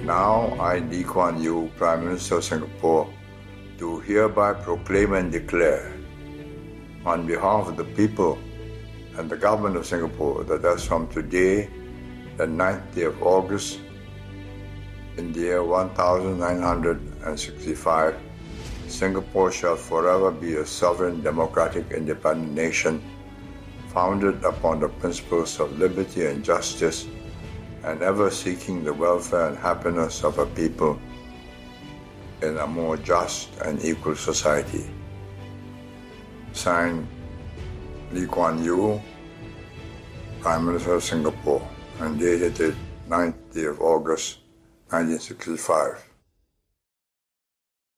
Now I, Lee Kuan Yew, Prime Minister of Singapore, do hereby proclaim and declare, on behalf of the people and the government of Singapore, that as from today, the 9th day of August, in the year 1965, Singapore shall forever be a sovereign, democratic, independent nation, founded upon the principles of liberty and justice, and ever seeking the welfare and happiness of a people in a more just and equal society. Signed, Lee Kuan Yew, Prime Minister of Singapore, and dated the 9th day of August, 1965.